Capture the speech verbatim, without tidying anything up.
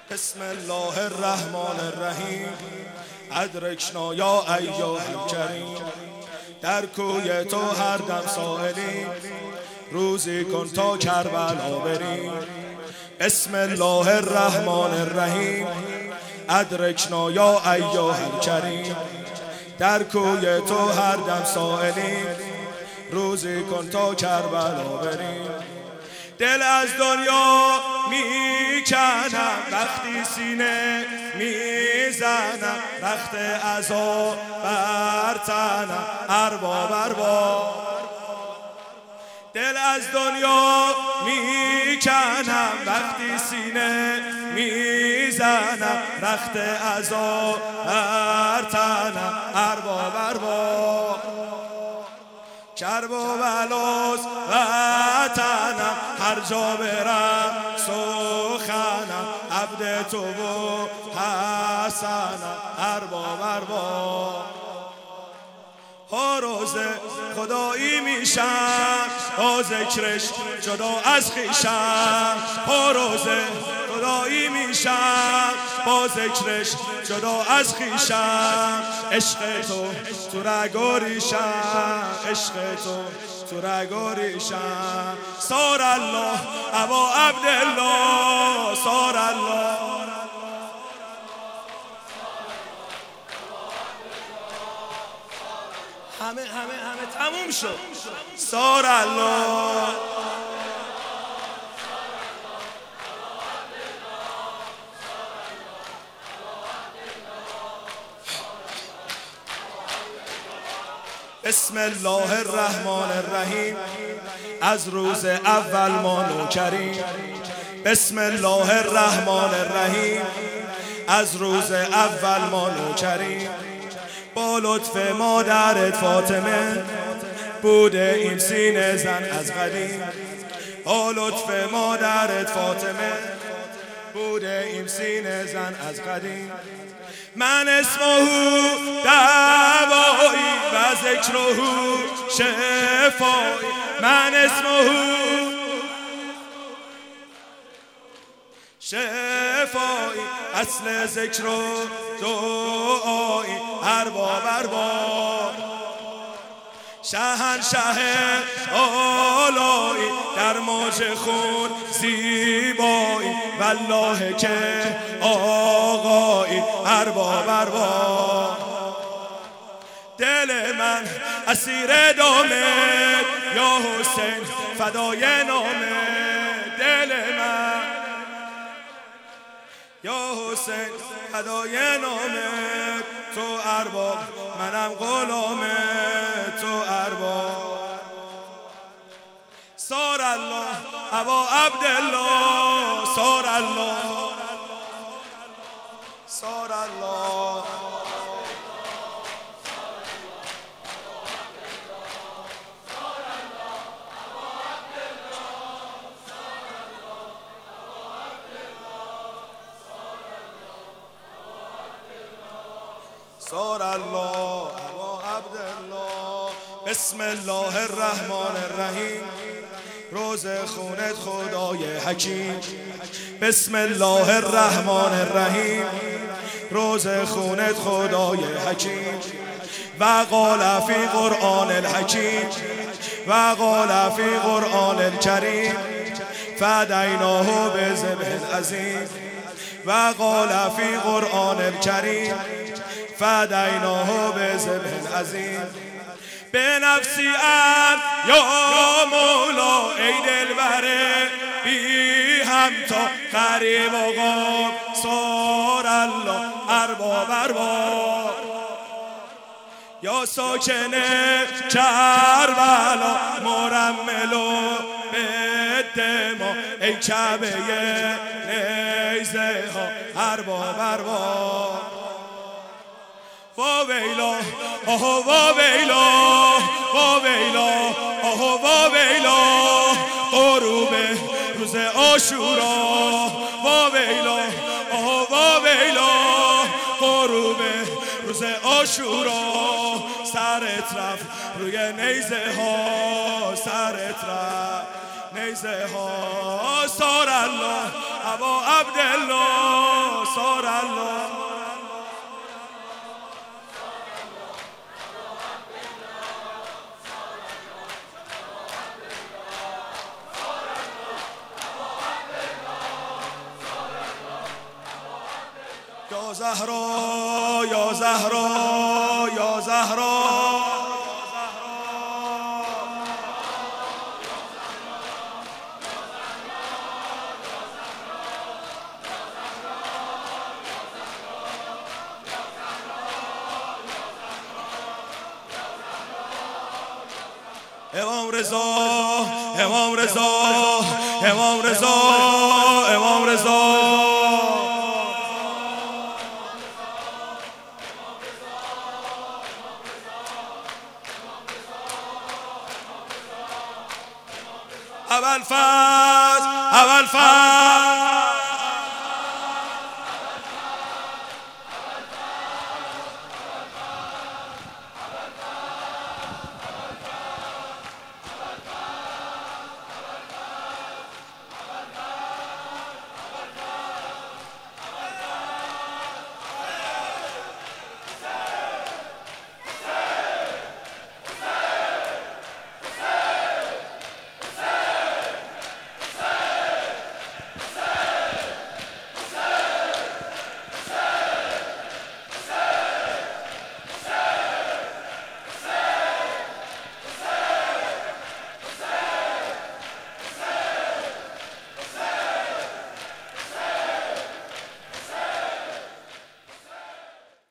بسم الله الرحمن الرحیم. ادرکنا یا ایها الکریم، در کوی تو هر دم سائلیم، روزی کن تا کربلا بریم. بسم الله الرحمن الرحیم. ادرکنا یا ایها الکریم، در کوی تو هر دم سائلیم، روزی کن تا کربلا بریم. دل از دنیا میکنم وقتی سینه میزنم، رخت عذاب بر تنم ارباب ارباب. دل از دنیا میکنم وقتی سینه میزنم، رخت عذاب بر تنم ارباب ارباب. کرب و بلاس وطنم، هر جا برم سخنم، عبد تو و حسنم ارباب ارباب. ها روز خدایی میشم با ذکرش جدا از خویشم، ها روز خدایی میشم با ذکرش جدا از خویشم. عشق تو تو رگ و ریشم، عشق تو تو رگ و ریشم. سار الله ابا عبدالله، سار الله همه همه همه تموم شد. سار الله بسم الله الرحمن الرحیم. از روز اول ما نوکریم. بسم الله الرحمن الرحیم. از روز اول ما نوکریم. با لطف مادرت فاطمه بوده این سینه زن از قدیم. با لطف مادرت فاطمه بوده این سینه زن از قدیم. من اسمه دوایی و ذکره شفایی. من اسمه شفایی، اصل ذکر و دعایی ارباب ارباب. شهنشه آلایی در موج خون زیبایی، والله که آقایی ارباب ارباب. دل من اسیر دامت یا حسین فدای نامت. دل من یا حسین فدای نامت. تو ارباب منم غلامت، تو ارباب. سار الله ابا عبدالله، سار الله سار الله. سار الله ابا عبدالله. بسم الله الرحمن الرحیم. روز خونت خدای حکیم. بسم الله الرحمن الرحیم. روز خونت خدای حکیم. و قال فی قرآن الحکیم، و قال فی قرآن الکریم، فدیناه بذبح عظیم. و قال فی قرآن الکریم، فدیناه بذبح عظیم. به نفسی ام یا مولا، ای دلبر بی همتا قریب و قام. سار الله ارباب ارباب. یا ساکن کربلا مرمل و بدما، ای کعبه نیزه ها ارباب ارباب. وا ویلا آها وا ویلا، وا ویلا آها وا ویلا. غروب روز عاشورا، وا ویلا آها وا ویلا. غروب روز عاشورا، سرت رفت روی نیزه ها، سرت رفت نیزه ها. سار الله ابا عبدالله. صار الله. یا زهرا یا زهرا یا زهرا امام رضا امام رضا امام رضا امام رضا اول فاز اول فاز